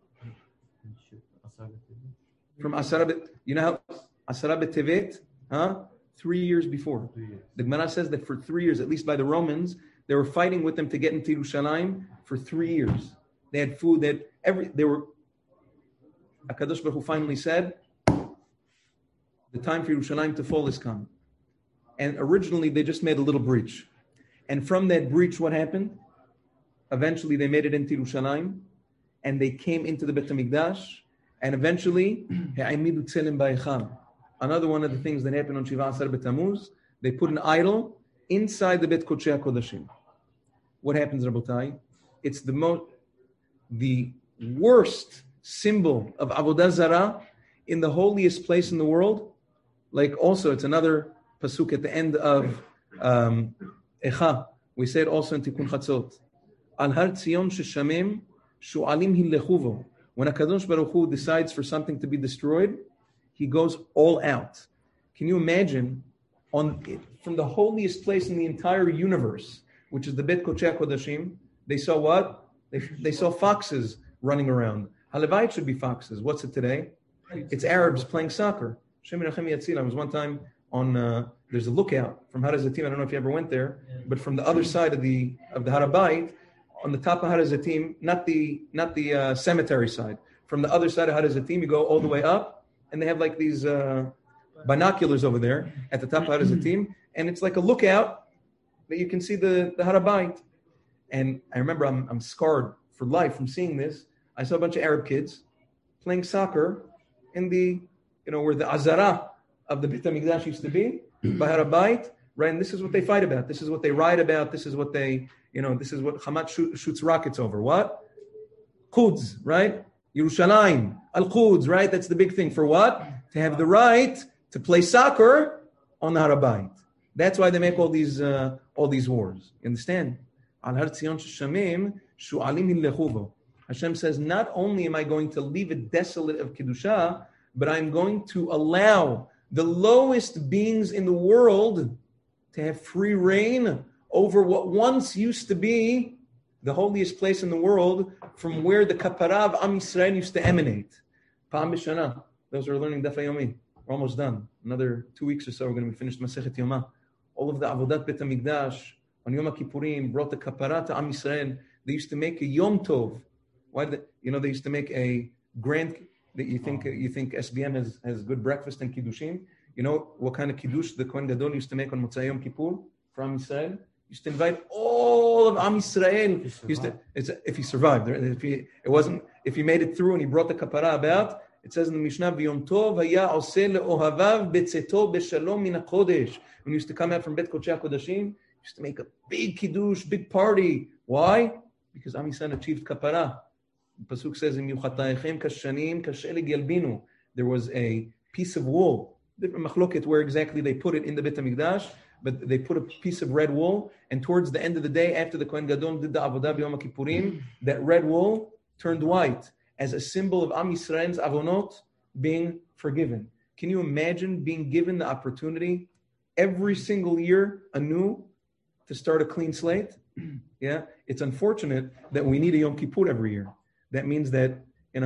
From Asara Bet, you know how Asara B'Tevet, 3 years before. The Gemara says that for 3 years, at least by the Romans, they were fighting with them to get into Yerushalayim for 3 years. They had food, HaKadosh Baruch Hu finally said, the time for Yerushalayim to fall is come. And originally they just made a little breach. And from that breach, what happened? Eventually they made it into Yerushalayim, and they came into the Beit HaMikdash, and eventually, another one of the things that happened on Shiva Asar B'Tammuz, they put an idol inside the Beit Kodshei HaKodashim. What happens, Rabotai? It's the worst symbol of Avodah Zarah in the holiest place in the world. Like also, it's another pasuk at the end of Echa. We say it also in Tikkun Chatzot. Al Har Tzion Sheshamim Shu'alim Hilechuvo. When HaKadosh Baruch Hu decides for something to be destroyed, he goes all out. Can you imagine, from the holiest place in the entire universe, which is the Beit Kodshei HaKodashim, they saw what? They saw foxes running around. Halavai, it should be foxes. What's it today? It's Arabs playing soccer. Shem Yerachem Yatzil. I was one time on, there's a lookout from Har HaZitim. I don't know if you ever went there, but from the other side of the Har HaBayit, on the top of Har HaZitim, not the cemetery side. From the other side of Har HaZitim, you go all the way up, and they have like these binoculars over there at the top of Har HaZitim, and it's like a lookout that you can see the Har HaBayit. And I remember I'm scarred for life from seeing this. I saw a bunch of Arab kids playing soccer in the, where the Azara of the Beit HaMikdash used to be, by Har HaBayit, right? And this is what they fight about. This is what they write about. This is what they, this is what Hamas shoots rockets over. What? Quds, right? Yerushalayim, Al-Quds, right? That's the big thing. For what? To have the right to play soccer on the Har HaBayit. That's why they make all these wars. You understand? Hashem says, not only am I going to leave it desolate of Kedusha, but I'm going to allow the lowest beings in the world to have free reign over what once used to be the holiest place in the world, from where the kapara of Am Yisrael used to emanate. Pa'am b'shana. Those who are learning Daf Yomi, we're almost done. Another 2 weeks or so, we're going to be finished Masechet Yoma. All of the Avodat Bet HaMikdash on Yom Kippurim brought the kapara to Am Yisrael. They used to make a Yom Tov. Why did they used to make a grand, that you think SBM has good breakfast and Kiddushim? You know what kind of Kiddush the Kohen Gadol used to make on Motzei Yom Kippur for Am Yisrael? Used to invite all of Am Yisrael. If he survived, if he made it through and he brought the kapara about, it says in the Mishnah, V'yom tov haya oseh le'ohavav betzeto b'shalom min hakodesh. When he used to come out from Bet Kodesh HaKodashim, he used to make a big kiddush, big party. Why? Because Am Yisrael achieved kapara. The Pasuk says, Im yuchatayechem kashanim kasheleg yalbinu. There was a piece of wool, different machloket where exactly they put it in the Bet HaMikdash, but they put a piece of red wool, and towards the end of the day, after the Kohen Gadol did the Avodah B'Yom Kippurim, that red wool turned white as a symbol of Am Yisrael's avonot being forgiven. Can you imagine being given the opportunity every single year anew to start a clean slate? Yeah, it's unfortunate that we need a Yom Kippur every year. That means that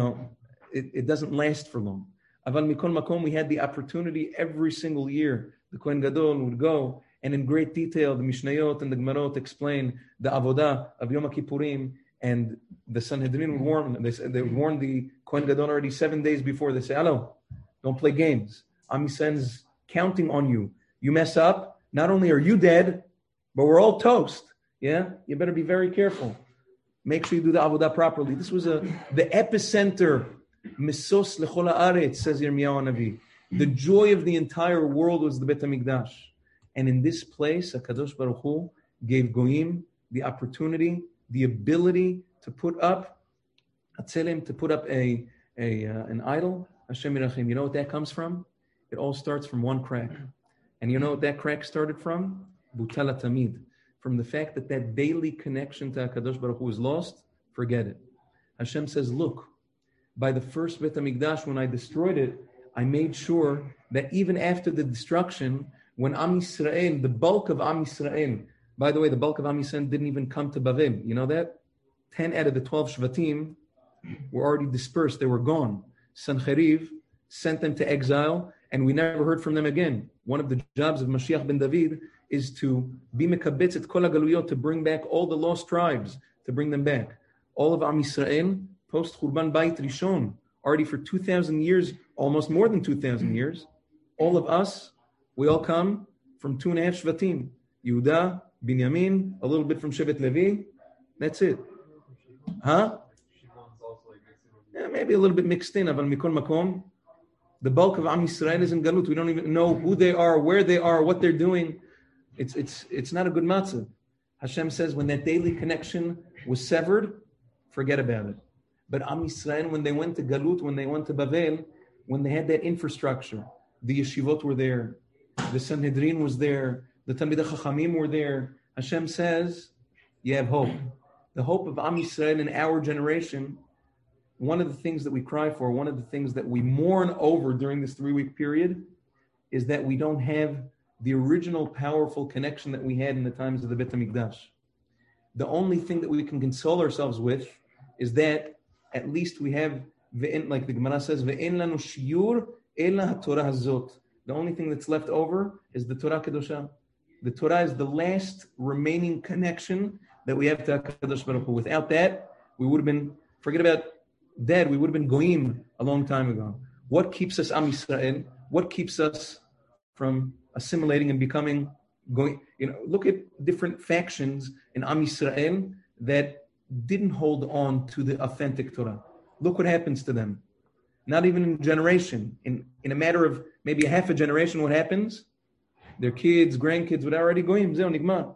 it doesn't last for long. Aval mikol makom, we had the opportunity every single year. The Kohen Gadol would go, and in great detail, the Mishnayot and the Gemarot explain the Avodah of Yom Kippurim, and the Sanhedrin would warn. They would warn the Kohen Gadol already 7 days before. They say, "Hello, don't play games. Am Yisrael's counting on you. You mess up, not only are you dead, but we're all toast. Yeah, you better be very careful. Make sure you do the Avodah properly." This was the epicenter. Misos lechol haaretz, says Yirmiyahu Hanavi. The joy of the entire world was the Bet HaMikdash. And in this place, HaKadosh Baruch Hu gave Goyim the opportunity, the ability to put up an idol. Hashem Yirachim. You know what that comes from? It all starts from one crack. And you know what that crack started from? Butal Tamid. From the fact that daily connection to HaKadosh Baruch Hu is lost, forget it. Hashem says, look, by the first Bet HaMikdash, when I destroyed it, I made sure that even after the destruction, when Am Yisrael, the bulk of Am Yisrael, by the way, the bulk of Am Yisrael didn't even come to Bavel. You know that? 10 out of the 12 Shvatim were already dispersed. They were gone. Sancheriv sent them to exile, and we never heard from them again. One of the jobs of Mashiach ben David is to be mekabetz et kol hagaluyot, to bring back all the lost tribes, to bring them back. All of Am Yisrael, post Churban Bayit Rishon, already for 2,000 years, almost more than 2,000 years, all of us, we all come from 2.5 Shvatim. Yehuda, Binyamin, a little bit from Shevet Levi. That's it. Huh? Yeah, maybe a little bit mixed in. Aval mikol makom. The bulk of Am Yisrael is in Galut. We don't even know who they are, where they are, what they're doing. It's not a good matzah. Hashem says when that daily connection was severed, forget about it. But Am Yisrael, when they went to Galut, when they went to Bavel, when they had that infrastructure, the yeshivot were there, the Sanhedrin was there, the Talmidei Chachamim were there. Hashem says, you have hope. The hope of Am Yisrael in our generation, one of the things that we cry for, one of the things that we mourn over during this 3-week period, is that we don't have the original powerful connection that we had in the times of the Bet HaMikdash. The only thing that we can console ourselves with is that at least we have, like the Gemara says, ve'en lanu shiur ela haTorah hazot. The only thing that's left over is the Torah Kedosha. The Torah is the last remaining connection that we have to HaKadosh Baruch Hu. Without that, we would have been, forget about dead, we would have been goyim a long time ago. What keeps us Am Yisrael? What keeps us from assimilating and becoming going? Look at different factions in Am Yisrael that didn't hold on to the authentic Torah. Look what happens to them. Not even in a generation. In a matter of maybe a half a generation, what happens? Their kids, grandkids would already goyim. Zeh nigmar.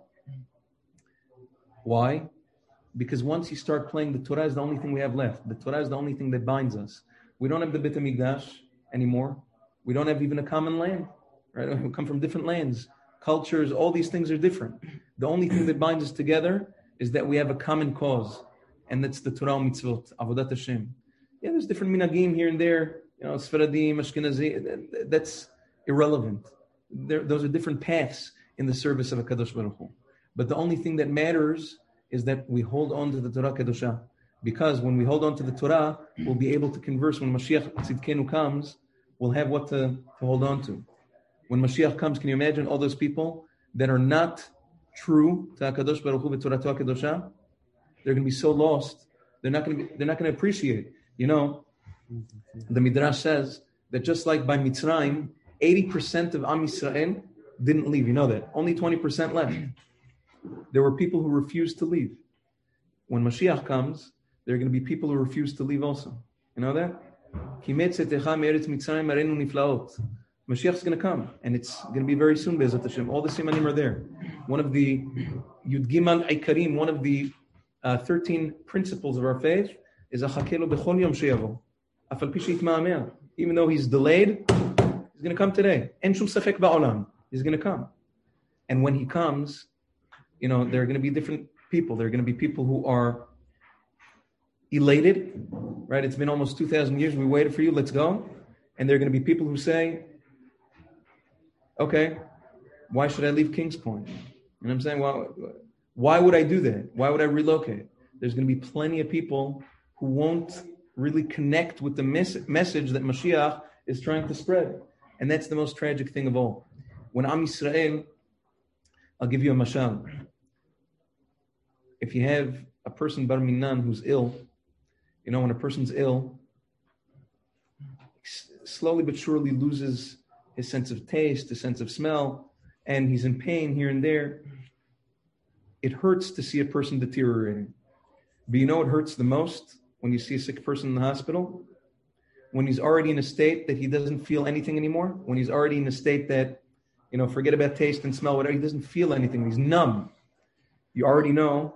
Why? Because once you start playing, the Torah is the only thing we have left. The Torah is the only thing that binds us. We don't have the Beit HaMikdash anymore. We don't have even a common land. Right? We come from different lands, cultures, all these things are different. The only thing that binds us together is that we have a common cause, and that's the Torah mitzvot, Avodat Hashem. Yeah, there's different minagim here and there, Sfaradim, Ashkenazi, that's irrelevant. Those are different paths in the service of HaKadosh Baruch Hu. But the only thing that matters is that we hold on to the Torah Kedoshah. Because when we hold on to the Torah, we'll be able to converse. When Mashiach Tzidkenu comes, we'll have what to hold on to. When Mashiach comes, can you imagine all those people that are not true to HaKadosh Baruch Hu v'Torah Kedoshah? They're going to be so lost. They're not going to appreciate. The Midrash says that just like by Mitzrayim, 80% of Am Yisrael didn't leave. You know that. Only 20% left. There were people who refused to leave. When Mashiach comes, there are going to be people who refuse to leave also. You know that? Mashiach is going to come, and it's going to be very soon, Be'ezat Hashem. All the simanim are there. One of the Yud Gimal Eikarim, one of the 13 principles of our faith is Achakelo Bechol Yom Sheyavo. Afal pi sheitma'ameh. Even though he's delayed, he's going to come today. En shum safek ba'olam. He's going to come. And when he comes, there are going to be different people. There are going to be people who are elated, right? It's been almost 2,000 years. We waited for you. Let's go. And there are going to be people who say, okay, why should I leave Kings Point? And I'm saying, well, why would I do that? Why would I relocate? There's going to be plenty of people who won't really connect with the message that Mashiach is trying to spread. And that's the most tragic thing of all. When Am Yisrael, I'll give you a mashal. If you have a person bar minan who's ill, when a person's ill, slowly but surely loses his sense of taste, his sense of smell, and he's in pain here and there. It hurts to see a person deteriorating. But it hurts the most when you see a sick person in the hospital? When he's already in a state that he doesn't feel anything anymore, when he's already in a state that, forget about taste and smell, whatever, he doesn't feel anything, he's numb. You already know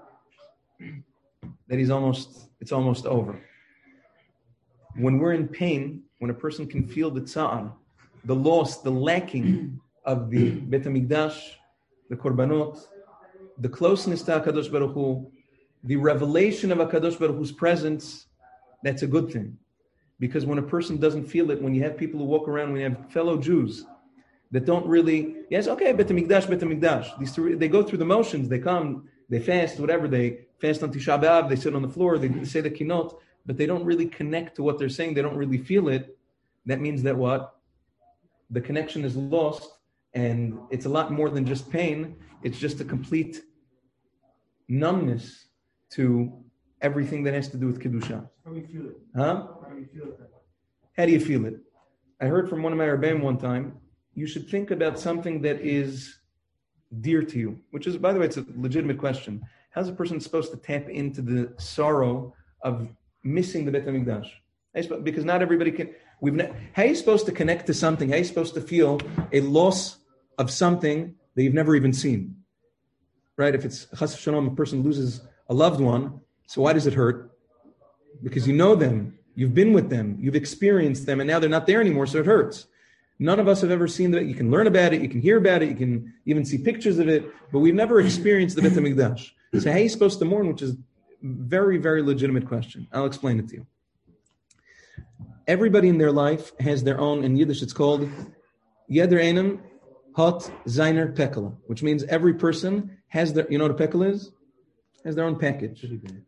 that it's almost over. When we're in pain, when a person can feel the tza'ar, the loss, the lacking of the Beit HaMikdash, the korbanot, the closeness to HaKadosh Baruch Hu, the revelation of HaKadosh Baruch Hu's presence, that's a good thing. Because when a person doesn't feel it, when you have people who walk around, when you have fellow Jews that don't really, yes, okay, Beit HaMikdash. These two, they go through the motions, they come, they fast, whatever, they fast on Tisha B'Av, they sit on the floor, they say the kinot, but they don't really connect to what they're saying, they don't really feel it. That means that what? The connection is lost, and it's a lot more than just pain, it's just a complete numbness to everything that has to do with Kedusha. How do you feel it? Huh? How do you feel it? How do you feel it? I heard from one of my Rebbeim one time, you should think about something that is dear to you, which is, by the way, it's a legitimate question. How's a person supposed to tap into the sorrow of missing the Beit HaMikdash? Because not everybody can. How are you supposed to connect to something? How are you supposed to feel a loss of something that you've never even seen? Right? If it's Chas v'Shalom, a person loses a loved one, so why does it hurt? Because you know them, you've been with them, you've experienced them, and now they're not there anymore, so it hurts. None of us have ever seen that. You can learn about it, you can hear about it, you can even see pictures of it, but we've never experienced the Beit HaMikdash. So how are you supposed to mourn, which is a very, very legitimate question. I'll explain it to you. Everybody in their life has their own, in Yiddish it's called Yeder Einem Hot Zeiner Pekel, which means every person has their, you know what a pekel is? Has their own package.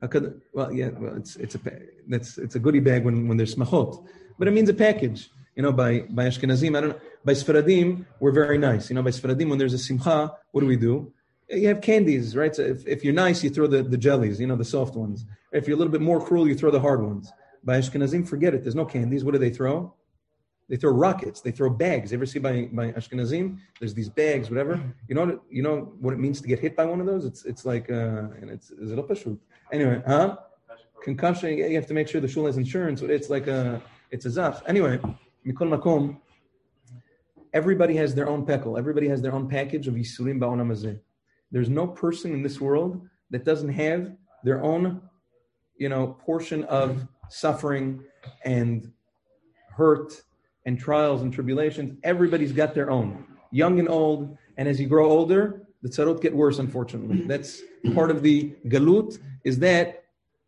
It's a goodie bag when there's smachot, but it means a package. By Ashkenazim, I don't know. By Sfaradim, we're very nice. By Sfaradim, when there's a simcha, what do? You have candies, right? So if you're nice, you throw the jellies, the soft ones. If you're a little bit more cruel, you throw the hard ones. By Ashkenazim, forget it. There's no candies. What do they throw? They throw rockets. They throw bags. You ever see by Ashkenazim? There's these bags, whatever. You know what it means to get hit by one of those? It's like, and it's a pashut. Anyway, concussion. You have to make sure the shul has insurance. It's like it's a zaf. Anyway, mikol makom. Everybody has their own pekel. Everybody has their own package of yisurim ba'olam hazeh. There's no person in this world that doesn't have their own, portion of suffering and hurt and trials and tribulations. Everybody's got their own, young and old. And as you grow older, the tzarot get worse, unfortunately. That's part of the galut, is that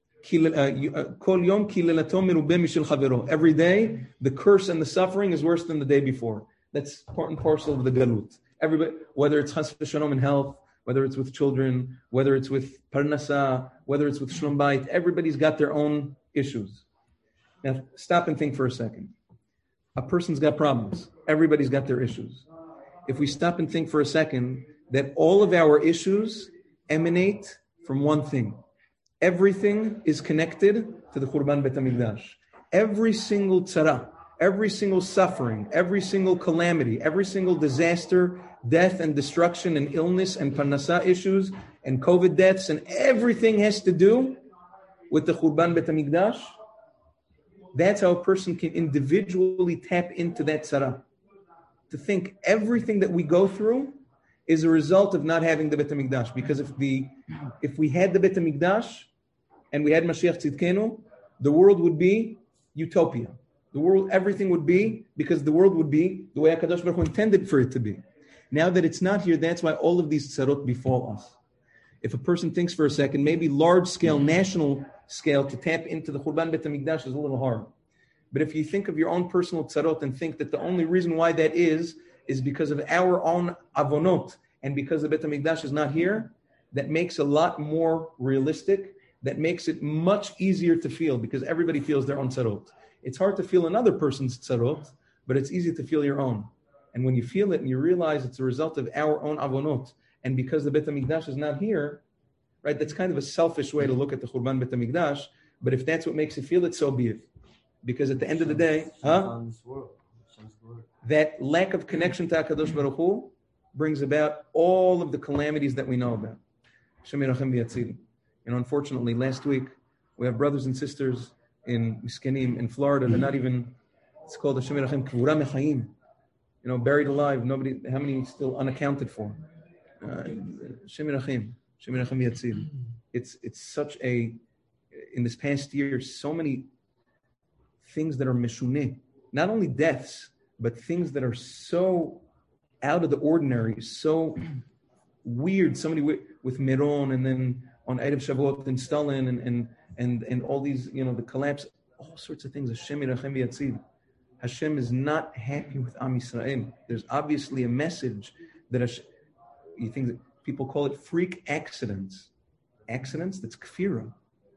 every day, the curse and the suffering is worse than the day before. That's part and parcel of the galut. Everybody, whether it's chas v'shalom in health, whether it's with children, whether it's with parnasa, whether it's with shlom bayit, everybody's got their own issues. Now, stop and think for a second. A person's got problems. Everybody's got their issues. If we stop and think for a second that all of our issues emanate from one thing. Everything is connected to the Churban Bet HaMikdash. Every single tzara, every single suffering, every single calamity, every single disaster, death and destruction and illness and parnasa issues and COVID deaths, and everything has to do with the Churban Bet HaMikdash. That's how a person can individually tap into that tzara. To think everything that we go through is a result of not having the Bet HaMikdash. Because if we had the Bet HaMikdash and we had Mashiach Tzidkenu, the world would be utopia. The world, everything would be, because the world would be the way HaKadosh Baruch Hu intended for it to be. Now that it's not here, that's why all of these tzarot befall us. If a person thinks for a second, maybe large scale, national scale, to tap into the Churban Bet HaMikdash is a little hard. But if you think of your own personal tzarot and think that the only reason why that is because of our own avonot, and because the Bet HaMikdash is not here, that makes a lot more realistic, that makes it much easier to feel, because everybody feels their own tzarot. It's hard to feel another person's tzarot, but it's easy to feel your own. And when you feel it and you realize it's a result of our own avonot, and because the Bet HaMikdash is not here, right, that's kind of a selfish way to look at the Churban Bet HaMikdash, but if that's what makes you feel it, so be it. Because at the end of the day, that lack of connection to HaKadosh Baruch Hu brings about all of the calamities that we know about. Hashem Yerachem v'yatzil. Unfortunately, last week, we have brothers and sisters in Miskenim, in Florida, they're not even, it's called Hashem Yerachem Kvura Mechaim. Buried alive, nobody, how many still unaccounted for? Hashem Yerachem v'yatzil. It's such a, in this past year, so many things that are meshuneh, not only deaths, but things that are so out of the ordinary, so weird. Somebody with Miron, and then on Erev Shavuot in Stalin, and all these, the collapse, all sorts of things. Hashem Yerachem v'yatzil. Hashem is not happy with Am Yisrael. There's obviously a message that you think that people call it freak accidents. Accidents? That's kfira.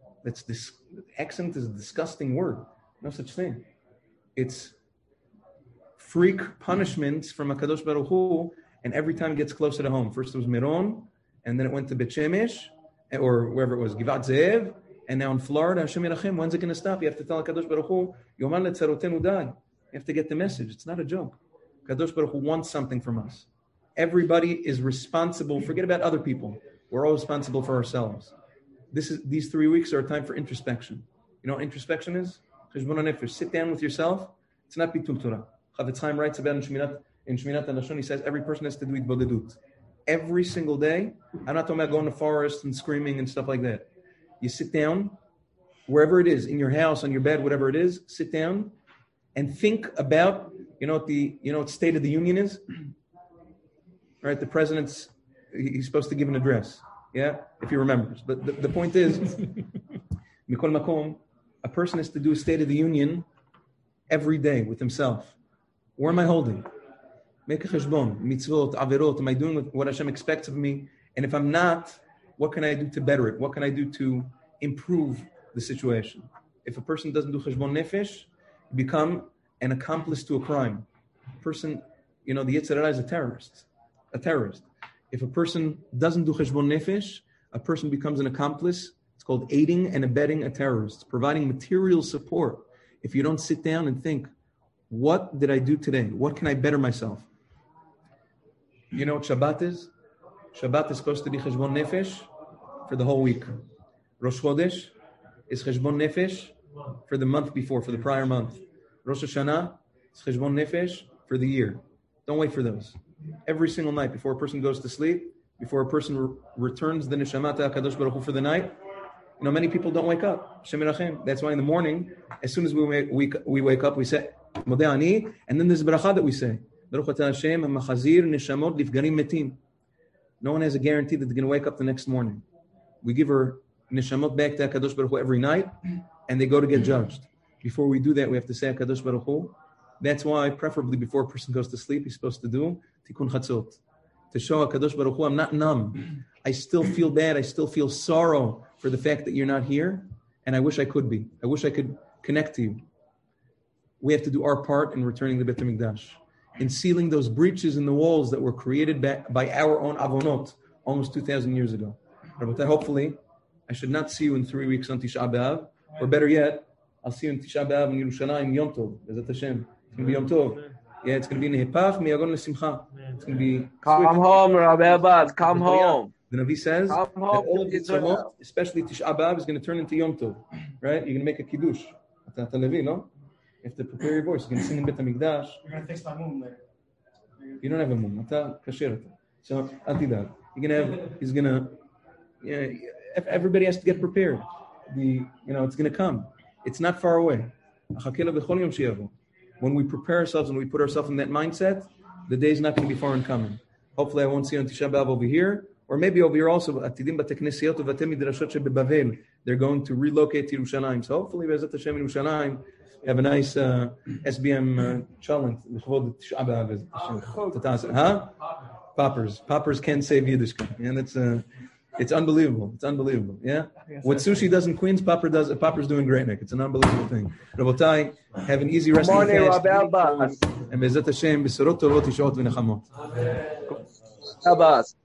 Accident is a disgusting word. No such thing. It's freak punishments from HaKadosh Baruch Hu, and every time it gets closer to home. First it was Miron, and then it went to Bet Shemesh, or wherever it was, Givat Ze'ev, and now in Florida, Hashem Yerachem. When's it going to stop? You have to tell HaKadosh Baruch Hu, Yoman letzarotenu dai. You have to get the message. It's not a joke. HaKadosh Baruch Hu wants something from us. Everybody is responsible. Forget about other people. We're all responsible for ourselves. These 3 weeks are a time for introspection. You know what introspection is? Sit down with yourself. It's not bitul Torah. Chavetz Chaim writes about in Shminat HaLashon, he says every person has to do itbodedut. Every single day. I'm not talking about going to the forest and screaming and stuff like that. You sit down, wherever it is, in your house, on your bed, whatever it is, sit down and think about, what State of the Union is? Right? The president's, he's supposed to give an address. Yeah? If he remembers. But the point is, Mikol Makom, a person has to do a State of the Union every day with himself. Where am I holding? Make a cheshbon, mitzvot, averot. Am I doing what Hashem expects of me? And if I'm not, what can I do to better it? What can I do to improve the situation? If a person doesn't do cheshbon nefesh, you become an accomplice to a crime. A person, the Yetzer Hara is a terrorist. If a person doesn't do cheshbon nefesh, a person becomes an accomplice. It's called aiding and abetting a terrorist, providing material support. If you don't sit down and think, what did I do today? What can I better myself? You know what Shabbat is? Shabbat is supposed to be cheshbon nefesh for the whole week. Rosh Chodesh is cheshbon nefesh for the month before, for the prior month. Rosh Hashanah is cheshbon nefesh for the year. Don't wait for those. Every single night, before a person goes to sleep, before a person returns the neshama to HaKadosh Baruch Hu for the night, you know, many people don't wake up. Shem Yerachem. That's why in the morning, as soon as we wake up, we say, Modeh Ani, and then there's bracha that we say, Baruch Atah Hashem, HaMachazir Neshamot Lifgarim Metim. No one has a guarantee that they're going to wake up the next morning. We give our neshamot back to HaKadosh Baruch Hu every night, and they go to get judged. Before we do that, we have to say HaKadosh Baruch Hu. That's why, preferably before a person goes to sleep, he's supposed to do Tikkun Chatzot. To show HaKadosh Baruch Hu, I'm not numb. I still feel bad. I still feel sorrow for the fact that you're not here, and I wish I could be. I wish I could connect to you. We have to do our part in returning the Beit HaMikdash, in sealing those breaches in the walls that were created by our own avonot almost 2,000 years ago. Rabbatai, hopefully, I should not see you in 3 weeks on Tisha B'Av, or better yet, I'll see you in Tisha B'Av in Yerushalayim, Yom Tov, Bezat Hashem. It's going to be Yom Tov. Yeah, it's going to be Nehepach, Miyagon L'Simcha. It's going to be... Come home, Rabbi Abbas, come home. The Navi says that all of Yitzhak, especially Tisha B'Av, is going to turn into Yom Tov. Right? You're going to make a Kiddush. Ata Levi, no? You have to prepare your voice. You're going to sing in Beit HaMikdash. You're going to fix my mum later. You don't have a mum. Ata kasher. So, Antidad. You're going to have... He's going to... Yeah, everybody has to get prepared. It's going to come. It's not far away. When we prepare ourselves and we put ourselves in that mindset, the day is not going to be far in coming. Hopefully I won't see you on Tisha B'Av over here, or maybe over here also. They're going to relocate to Yerushalayim. So hopefully, Be'ezat Hashem in Yerushalayim, have a nice SBM challenge. Poppers can save Yiddishkeit. And it's unbelievable. It's unbelievable. Yeah. What Sushi does in Queens, Popper's doing great, Nick. It's an unbelievable thing. Rabotai, have an easy rest of the fast. And Be'ezat Hashem, Besorot Tovot Yishoot V'Nechamot. Abbas.